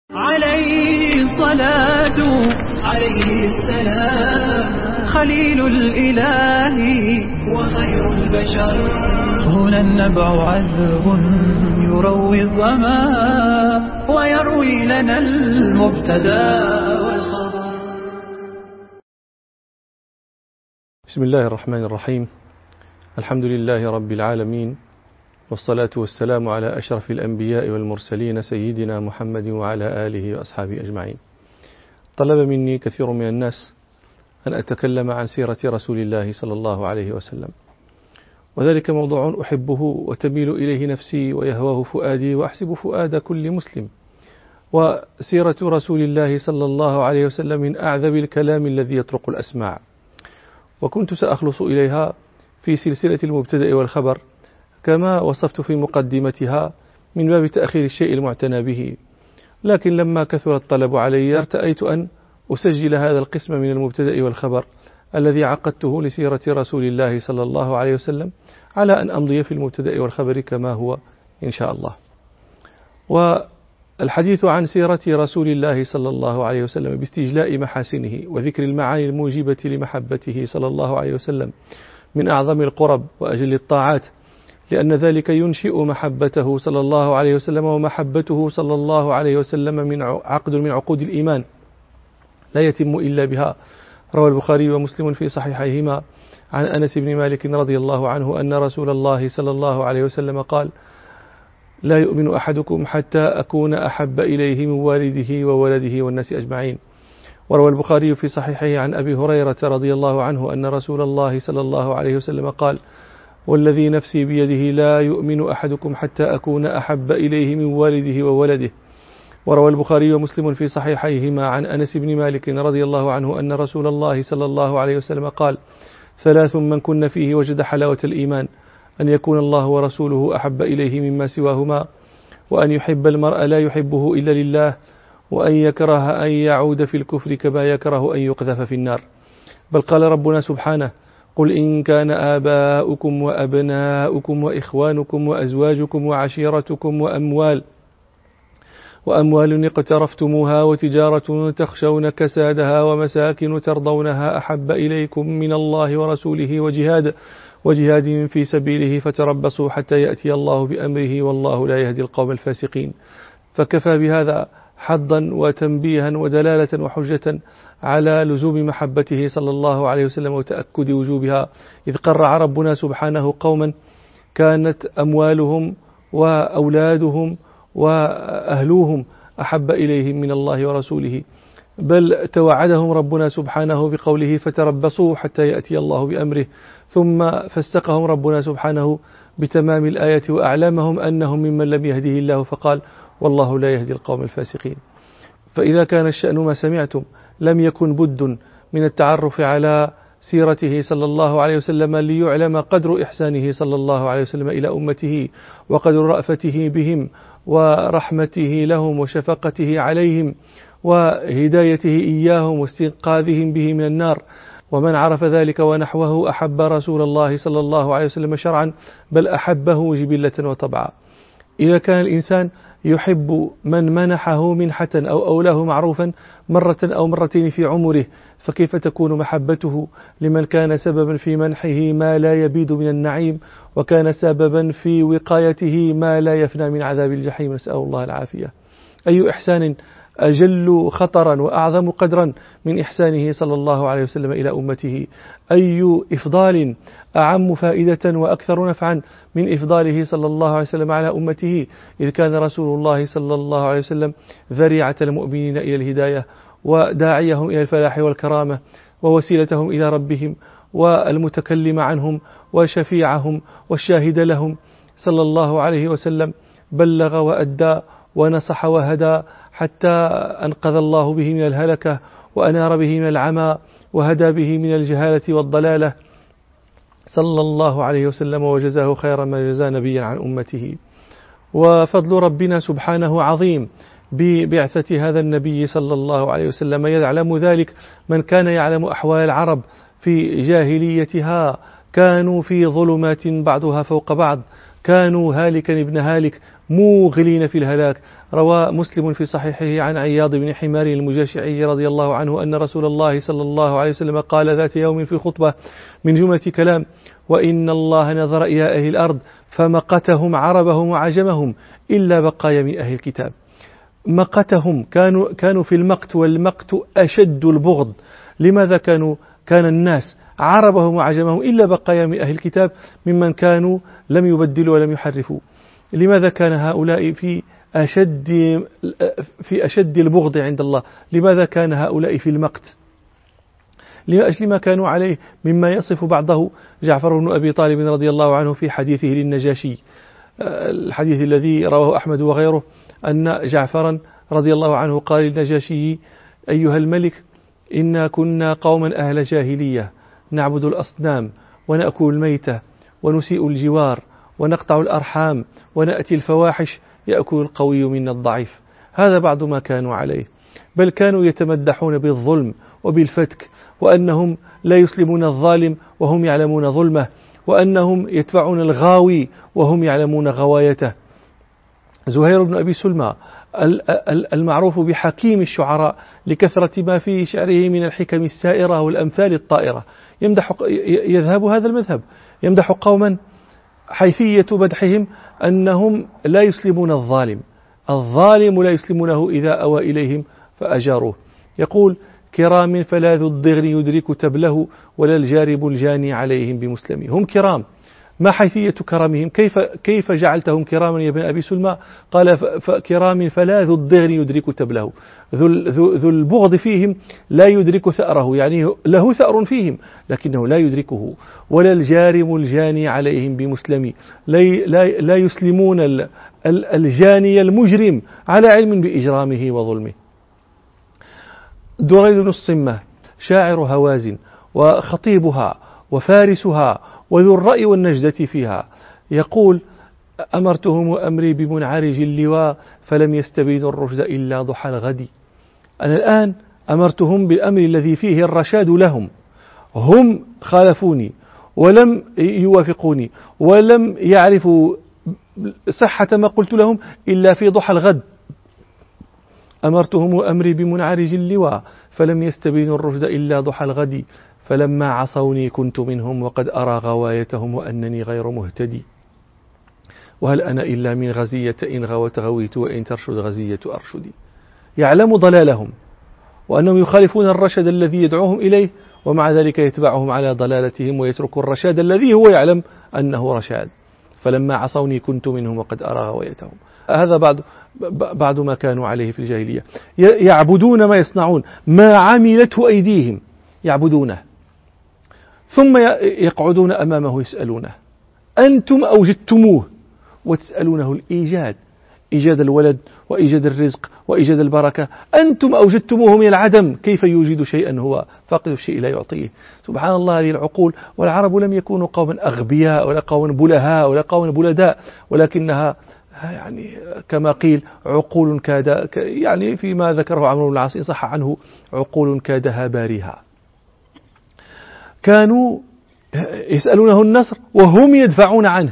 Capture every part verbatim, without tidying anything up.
عليه الصلاة عليه السلام خليل الإله وخير البشر. هنا النبع عذب يروي الظما ويروي لنا المبتدا والخبر. بسم الله الرحمن الرحيم. الحمد لله رب العالمين، والصلاة والسلام على أشرف الأنبياء والمرسلين سيدنا محمد وعلى آله وأصحابه أجمعين. طلب مني كثير من الناس أن أتكلم عن سيرة رسول الله صلى الله عليه وسلم، وذلك موضوع أحبه وتميل إليه نفسي ويهواه فؤادي وأحسب فؤاد كل مسلم. وسيرة رسول الله صلى الله عليه وسلم من أعذب الكلام الذي يطرق الأسماع، وكنت سأخلص إليها في سلسلة المبتدأ والخبر كما وصفت في مقدمتها من باب تأخير الشيء المعتنى به، لكن لما كثر الطلب علي ارتأيت أن أسجل هذا القسم من المبتدأ والخبر الذي عقدته لسيرة رسول الله صلى الله عليه وسلم على أن أمضي في المبتدأ والخبر كما هو إن شاء الله. والحديث عن سيرة رسول الله صلى الله عليه وسلم باستجلاء محاسنه وذكر المعاني الموجبة لمحبته صلى الله عليه وسلم من أعظم القرب وأجل الطاعات، لأن ذلك ينشئ محبته صلى الله عليه وسلم، ومحبته صلى الله عليه وسلم من عقد من عقود الإيمان لا يتم إلا بها. روى البخاري ومسلم في صحيحيهما عن أنس بن مالك رضي الله عنه أن رسول الله صلى الله عليه وسلم قال: لا يؤمن أحدكم حتى أكون أحب إليه من والده وولده والناس أجمعين. وروى البخاري في صحيحه عن أبي هريرة رضي الله عنه أن رسول الله صلى الله عليه وسلم قال: والذي نفسي بيده لا يؤمن أحدكم حتى أكون أحب إليه من والده وولده. وروى البخاري ومسلم في صحيحيهما عن أنس بن مالك رضي الله عنه أن رسول الله صلى الله عليه وسلم قال: ثلاث من كن فيه وجد حلاوة الإيمان: أن يكون الله ورسوله أحب إليه مما سواهما، وأن يحب المرء لا يحبه إلا لله، وأن يكره أن يعود في الكفر كما يكره أن يقذف في النار. بل قال ربنا سبحانه: قل إن كان آباؤكم وأبناؤكم وإخوانكم وأزواجكم وعشيرتكم وأموال وأموال اقترفتموها وتجارة تخشون كسادها ومساكن ترضونها أحب إليكم من الله ورسوله وجهاد وجهاد في سبيله فتربصوا حتى يأتي الله بأمره والله لا يهدي القوم الفاسقين. فكفى بهذا حظا وتنبيها ودلالة وحجة على لزوم محبته صلى الله عليه وسلم وتأكد وجوبها، إذ قرع ربنا سبحانه قوما كانت أموالهم وأولادهم وأهلوهم أحب إليهم من الله ورسوله، بل توعدهم ربنا سبحانه بقوله: فتربصوا حتى يأتي الله بأمره، ثم فاستقهم ربنا سبحانه بتمام الآية وأعلمهم أنهم ممن لم يهده الله فقال: والله لا يهدي القوم الفاسقين. فإذا كان الشأن ما سمعتم لم يكن بد من التعرف على سيرته صلى الله عليه وسلم ليعلم قدر إحسانه صلى الله عليه وسلم إلى أمته، وقدر رأفته بهم ورحمته لهم وشفقته عليهم وهدايته إياهم واستنقاذهم به من النار. ومن عرف ذلك ونحوه أحب رسول الله صلى الله عليه وسلم شرعا، بل أحبه جبلة وطبعا. إذا كان الإنسان يحب من منحه منحة أو أولاه معروفا مرة أو مرتين في عمره، فكيف تكون محبته لمن كان سببا في منحه ما لا يبيد من النعيم، وكان سببا في وقايته ما لا يفنى من عذاب الجحيم، نسأل الله العافية. أي إحسان أجل خطرا وأعظم قدرا من إحسانه صلى الله عليه وسلم إلى أمته؟ أي إفضال أعم فائدة وأكثر نفعا من إفضاله صلى الله عليه وسلم على أمته، إذ كان رسول الله صلى الله عليه وسلم ذريعة المؤمنين إلى الهداية وداعيهم إلى الفلاح والكرامة ووسيلتهم إلى ربهم والمتكلم عنهم وشفيعهم والشاهد لهم صلى الله عليه وسلم. بلغ وأدى ونصح وهدى حتى أنقذ الله به من الهلكة وأنار به من العمى وهدى به من الجهالة والضلالة صلى الله عليه وسلم، وجزاه خير ما جزى نبيا عن أمته. وفضل ربنا سبحانه عظيم ببعثة هذا النبي صلى الله عليه وسلم، يعلم ذلك من كان يعلم أحوال العرب في جاهليتها، كانوا في ظلمات بعضها فوق بعض، كانوا هالكا ابن هالك موغلين في الهلاك. روى مسلم في صحيحه عن عياض بن حمار المجاشعي رضي الله عنه أن رسول الله صلى الله عليه وسلم قال ذات يوم في خطبة من جملة كلام: وإن الله نظر إلى أهل الأرض فمقتهم عربهم وعجمهم إلا بقايا من أهل الكتاب. مقتهم، كانوا كانوا في المقت، والمقت أشد البغض. لماذا كانوا كان الناس عربهم وعجمهم إلا بقايا من أهل الكتاب ممن كانوا لم يبدلوا ولم يحرفوا؟ لماذا كان هؤلاء في أشد في أشد البغض عند الله؟ لماذا كان هؤلاء في المقت؟ لأجل ما كانوا عليه مما يصف بعضه جعفر بن أبي طالب رضي الله عنه في حديثه للنجاشي، الحديث الذي رواه أحمد وغيره، أن جعفرا رضي الله عنه قال للنجاشي: أيها الملك، إنا كنا قوما أهل جاهلية نعبد الأصنام ونأكل الميتة ونسيء الجوار ونقطع الأرحام ونأتي الفواحش يأكل القوي منا الضعيف. هذا بعض ما كانوا عليه، بل كانوا يتمدحون بالظلم وبالفتك، وأنهم لا يسلمون الظالم وهم يعلمون ظلمه، وأنهم يدفعون الغاوي وهم يعلمون غوايته. زهير بن أبي سلمى المعروف بحكيم الشعراء لكثرة ما في شعره من الحكم السائرة والأمثال الطائرة، يمدح يذهب هذا المذهب، يمدح قوما حيثية مدحهم أنهم لا يسلمون الظالم، الظالم لا يسلمونه إذا أوى إليهم فأجاروه. يقول: كرام فلا ذو الضغن يدرك تبله ولا الجارب الجاني عليهم بمسلم. هم كرام، ما حيثية كرامهم؟ كيف كيف جعلتهم كراما يا ابن أبي سلمى؟ قال: كرام فلا ذو الضغن يدرك تبله، ذو, ذو, ذو البغض فيهم لا يدرك ثأره، يعني له ثأر فيهم لكنه لا يدركه، ولا الجارم الجاني عليهم بمسلم، لا, لا, لا يسلمون الجاني المجرم على علم بإجرامه وظلمه. دريد بن الصمة شاعر هوازن وخطيبها وفارسها وذو الرأي والنجدة فيها، يقول: أمرتهم أمري بمنعرج اللواء فلم يستبينوا الرشد إلا ضحى الغد. أنا الآن أمرتهم بالأمر الذي فيه الرشاد لهم، هم خالفوني ولم يوافقوني ولم يعرفوا صحة ما قلت لهم إلا في ضحى الغد. أمرتهم أمري بمنعرج اللواء فلم يستبينوا الرشد إلا ضحى الغد، فلما عصوني كنت منهم وقد أرى غوايتهم وأنني غير مهتدي. وهل أنا إلا من غزية إن غوت غويت وإن ترشد غزية أرشدي. يعلم ضلالهم وأنهم يخالفون الرشد الذي يدعوهم إليه، ومع ذلك يتبعهم على ضلالتهم ويترك الرشاد الذي هو يعلم أنه رشاد. فلما عصوني كنت منهم وقد أرى غوايتهم. هذا بعد بعد ما كانوا عليه في الجاهلية، يعبدون ما يصنعون، ما عملته أيديهم يعبدونه، ثم يقعدون أمامه يسألونه: أنتم أوجدتموه وتسألونه الإيجاد، إيجاد الولد وإيجاد الرزق وإيجاد البركة، أنتم أوجدتموه من العدم، كيف يوجد شيئا هو فاقد الشيء لا يعطيه؟ سبحان الله، هذه العقول. والعرب لم يكونوا قوما أغبياء ولا قوما بلهاء ولا قوما بلداء، ولكنها يعني كما قيل عقول كاد، يعني فيما ذكره عمرو بن العاص إن صح عنه: عقول كادها باريها. كانوا يسألونه النصر وهم يدفعون عنه.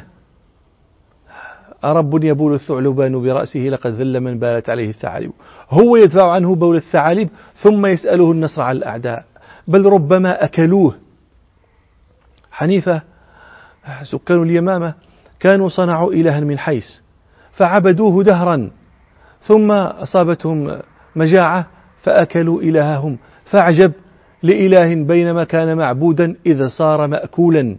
أرب يبول الثعلبان برأسه لقد ذل من بالت عليه الثعالب. هو يدفع عنه بول الثعالب ثم يسأله النصر على الأعداء، بل ربما أكلوه. حنيفة سكان اليمامة كانوا صنعوا إلها من حيس فعبدوه دهرا، ثم أصابتهم مجاعة فأكلوا إلههم، فأعجب لإله بينما كان معبودا إذا صار مأكولا.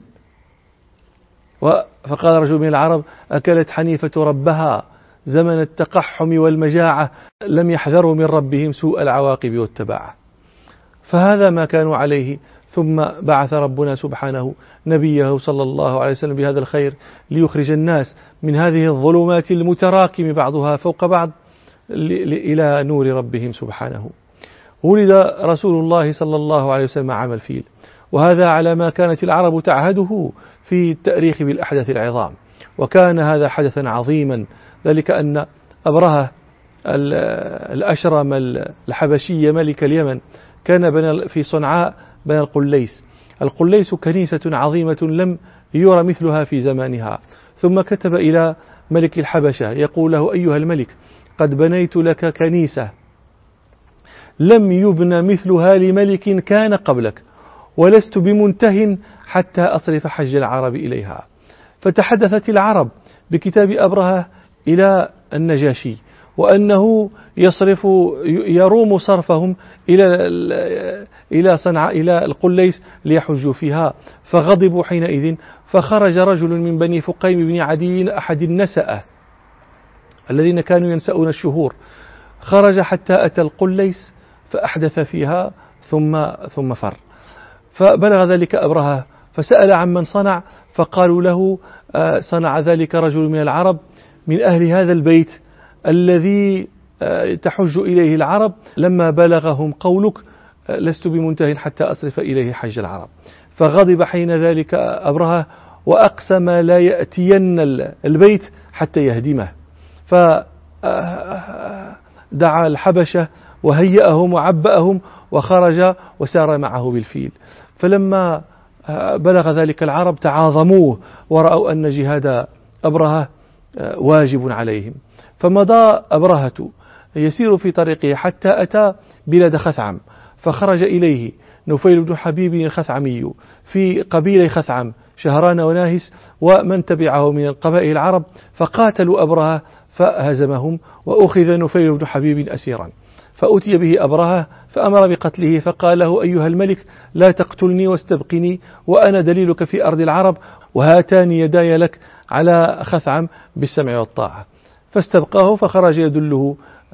فقال رجل من العرب: أكلت حنيفة ربها زمن التقحم والمجاعة، لم يحذروا من ربهم سوء العواقب والتباعة. فهذا ما كانوا عليه. ثم بعث ربنا سبحانه نبيه صلى الله عليه وسلم بهذا الخير ليخرج الناس من هذه الظلمات المتراكم بعضها فوق بعض إلى نور ربهم سبحانه. ولد رسول الله صلى الله عليه وسلم عام الفيل، وهذا على ما كانت العرب تعهده في التأريخ بالأحداث العظام، وكان هذا حدثا عظيما، ذلك أن أبرهة الأشرم الحبشي ملك اليمن كان بنى في صنعاء بنى القليس. القليس كنيسة عظيمة لم يرى مثلها في زمانها، ثم كتب إلى ملك الحبشة يقول له: أيها الملك، قد بنيت لك كنيسة لم يبنى مثلها لملك كان قبلك، ولست بمنته حتى أصرف حج العرب إليها. فتحدثت العرب بكتاب أبرهة إلى النجاشي، وأنه يصرف يروم صرفهم إلى إلى صنعاء إلى القليس ليحجوا فيها. فغضبوا حينئذ، فخرج رجل من بني فقيم بن عدي أحد النسأة الذين كانوا ينسؤون الشهور، خرج حتى أتى القليس فأحدث فيها ثم ثم فر. فبلغ ذلك أبرهة فسأل عمن صنع، فقالوا له: صنع ذلك رجل من العرب من أهل هذا البيت الذي تحج إليه العرب، لما بلغهم قولك لست بمنته حتى أصرف إليه حج العرب. فغضب حين ذلك أبرهة وأقسم لا يأتين البيت حتى يهدمه. فدعا الحبشة وهيأهم وعبأهم وخرج وسار معه بالفيل. فلما بلغ ذلك العرب تعاظموه ورأوا أن جهاد أبرهة واجب عليهم. فمضى أبرهة يسير في طريقه حتى أتى بلاد خثعم، فخرج إليه نفيل بن حبيب الخثعمي في قبيلة خثعم، شهران وناهس ومن تبعه من القبائل العرب، فقاتلوا أبرهة فهزمهم، وأخذ نفيل بن حبيب أسيرا. فأتي به أبرهة فأمر بقتله، فقال له: أيها الملك، لا تقتلني واستبقني، وأنا دليلك في أرض العرب، وهاتان يداي لك على خثعم بالسمع والطاعة. فاستبقاه، فخرج يدله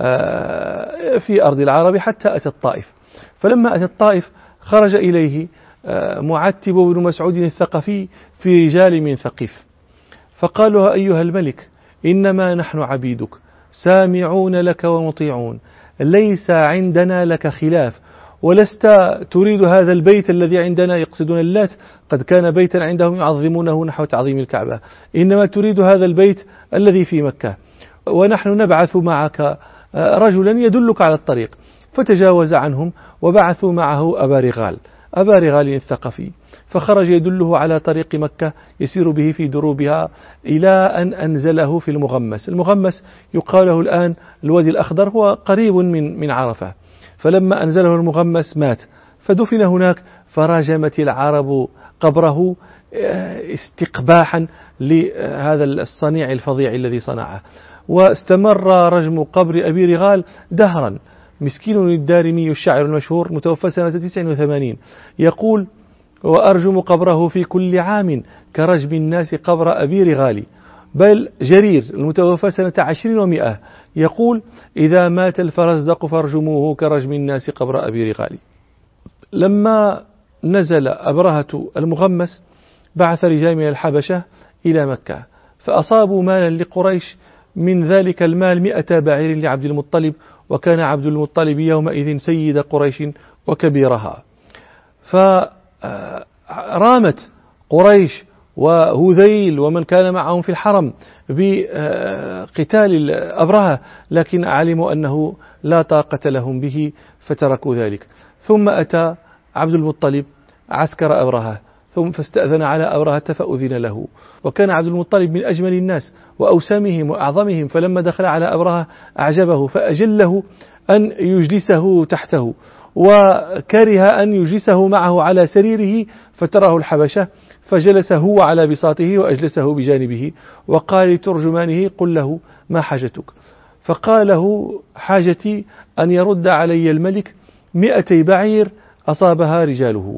في أرض العرب حتى أتى الطائف. فلما أتى الطائف خرج إليه معتب بن مسعود الثقفي في رجال من ثقيف، فقال له: أيها الملك، إنما نحن عبيدك سامعون لك ومطيعون، ليس عندنا لك خلاف، ولست تريد هذا البيت الذي عندنا، يقصدون اللات، قد كان بيتا عندهم يعظمونه نحو تعظيم الكعبة، إنما تريد هذا البيت الذي في مكة، ونحن نبعث معك رجلا يدلك على الطريق. فتجاوز عنهم وبعثوا معه أبا رغال أبا رغال الثقفي، فخرج يدله على طريق مكة يسير به في دروبها إلى أن أنزله في المغمس. المغمس يقال له الآن الوادي الأخضر، هو قريب من من عرفة. فلما أنزله المغمس مات، فدفن هناك. فراجمت العرب قبره استقباحا لهذا الصنيع الفظيع الذي صنعه، واستمر رجم قبر أبي رغال دهرا. مسكين الدارمي الشاعر المشهور متوفى سنة تسع وثمانين يقول: وأرجم قبره في كل عام كرجم الناس قبر أبي رغال. بل جرير المتوفى سنة عشرين ومئة يقول: إذا مات الفرزدق فارجموه كرجم الناس قبر أبي رغال. لما نزل أبرهة المغمس بعث رجال من الحبشة إلى مكة، فأصابوا مالا لقريش، من ذلك المال مئة بعير لعبد المطلب، وكان عبد المطلب يومئذ سيد قريش وكبيرها. فرامت قريش وهذيل ومن كان معهم في الحرم بقتال أبرهة، لكن علموا أنه لا طاقة لهم به فتركوا ذلك. ثم أتى عبد المطلب عسكر أبرهة، ثم فاستأذن على أبرهة فأذن له، وكان عبد المطلب من أجمل الناس وأوسمهم وأعظمهم، فلما دخل على أبرهة أعجبه، فأجله أن يجلسه تحته، وكره أن يجلسه معه على سريره، فتراه الحبشة، فجلس هو على بساطه وأجلسه بجانبه، وقال لترجمانه: قل له ما حاجتك؟ فقال له: حاجتي أن يرد علي الملك مئتي بعير أصابها رجاله.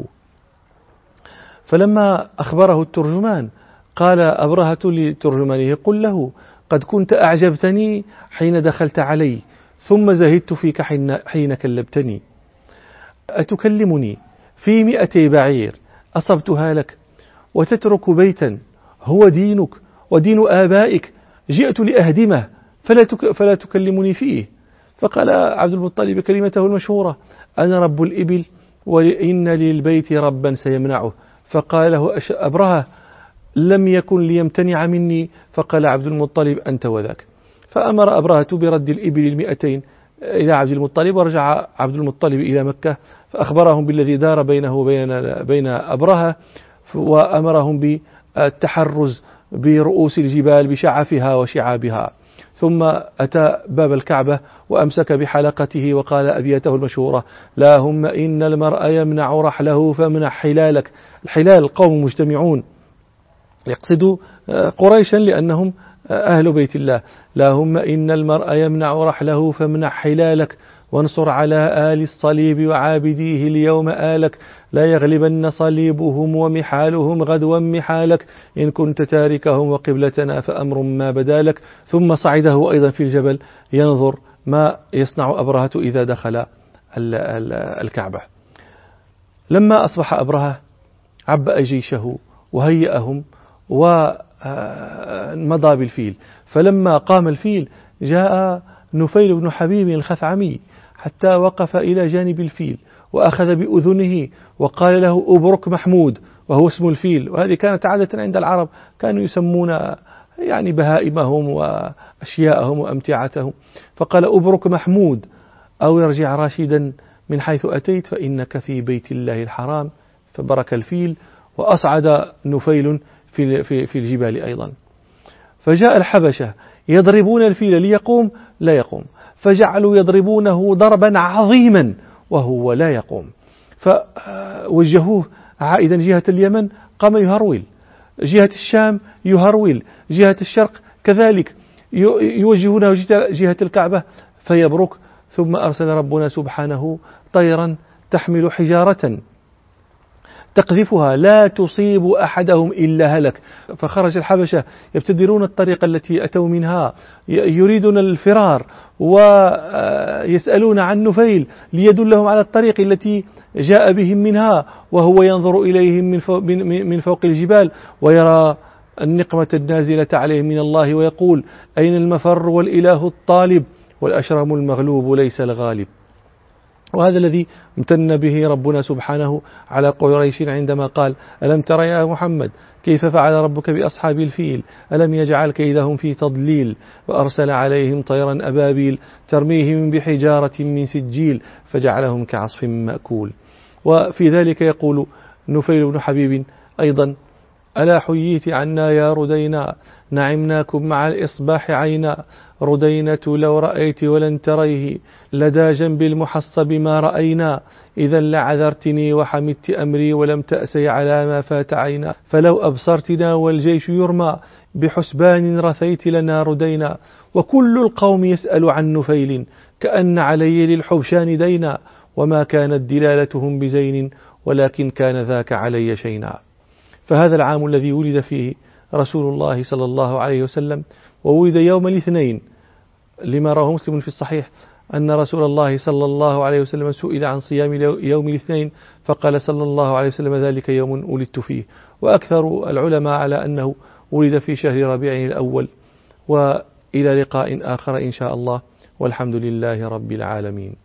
فلما أخبره الترجمان قال أبرهة لترجمانه: قل له قد كنت أعجبتني حين دخلت علي، ثم زهدت فيك حين كلبتني، أتكلمني في مئتي بعير أصبتها لك، وتترك بيتا هو دينك ودين آبائك جئت لأهدمه فلا, تك فلا تكلمني فيه؟ فقال عبد المطلب كلمته المشهورة: أنا رب الإبل وإن للبيت ربا سيمنعه. فقال له أبرهة: لم يكن ليمتنع مني. فقال عبد المطلب: أنت وذاك. فأمر أبرهة برد الإبل المئتين إلى عبد المطلب، ورجع عبد المطلب إلى مكة، فأخبرهم بالذي دار بينه وبين بين أبرهة، وأمرهم بالتحرز برؤوس الجبال بشعفها وشعابها. ثم أتى باب الكعبة وأمسك بحلقته وقال أبياته المشهورة: لا هم إن المرء يمنع رحله فامنع حلالك. الحلال القوم مجتمعون، يقصد قريشا لأنهم أهل بيت الله. لا هم إن المرء يمنع رحله فامنع حلالك وانصر على آل الصليب وعابديه اليوم آلك. لا يغلبن صليبهم ومحالهم غدوا محالك إن كنت تاركهم وقبلتنا فأمر ما بدالك. ثم صعده أيضا في الجبل ينظر ما يصنع أبرهة إذا دخل الكعبة. لما أصبح أبرهة عبأ جيشه وهيئهم ومضى بالفيل. فلما قام الفيل جاء نفيل بن حبيب الخثعمي حتى وقف إلى جانب الفيل وأخذ بأذنه وقال له: أبرك محمود، وهو اسم الفيل. وهذه كانت عادة عند العرب، كانوا يسمون يعني بهائمهم وأشياءهم وأمتعتهم. فقال: أبرك محمود، أو ارجع راشدا من حيث أتيت فإنك في بيت الله الحرام. فبرك الفيل وأصعد نفيل في في الجبال أيضا. فجاء الحبشة يضربون الفيل ليقوم لا يقوم، فجعلوا يضربونه ضربا عظيما وهو لا يقوم. فوجهوه عائدا جهة اليمن قام يهرول، جهة الشام يهرول، جهة الشرق كذلك، يوجهونه جهة الكعبة فيبرك. ثم أرسل ربنا سبحانه طيرا تحمل حجارة تقذفها لا تصيب أحدهم إلا هلك. فخرج الحبشة يبتدرون الطريق التي أتوا منها، يريدون الفرار ويسألون عن نفيل ليدلهم على الطريق التي جاء بهم منها، وهو ينظر إليهم من فوق الجبال ويرى النقمة النازلة عليهم من الله ويقول: أين المفر والإله الطالب والأشرم المغلوب ليس الغالب. وهذا الذي امتن به ربنا سبحانه على قريش عندما قال: ألم تر يا محمد كيف فعل ربك بأصحاب الفيل ألم يجعل كيدهم في تضليل وأرسل عليهم طيرا أبابيل ترميهم بحجارة من سجيل فجعلهم كعصف مأكول. وفي ذلك يقول نفيل بن حبيب أيضا: ألا حييت عنا يا ردينا نعمناكم مع الإصباح عينا. ردينة لو رأيت ولن تريه لدى جنب المحصب ما رأينا. إذا لعذرتني وحمدت أمري ولم تأسي على ما فات عينا. فلو أبصرتنا والجيش يرمى بحسبان رثيت لنا ردينا. وكل القوم يسأل عن نفيل كأن علي للحبشان دينا. وما كانت دلالتهم بزين ولكن كان ذاك علي شينا. فهذا العام الذي ولد فيه رسول الله صلى الله عليه وسلم، وولد يوم الاثنين، لما رواه مسلم في الصحيح أن رسول الله صلى الله عليه وسلم سئل عن صيام يوم الاثنين فقال صلى الله عليه وسلم: ذلك يوم ولدت فيه. وأكثر العلماء على أنه ولد في شهر ربيع الأول. وإلى لقاء آخر إن شاء الله، والحمد لله رب العالمين.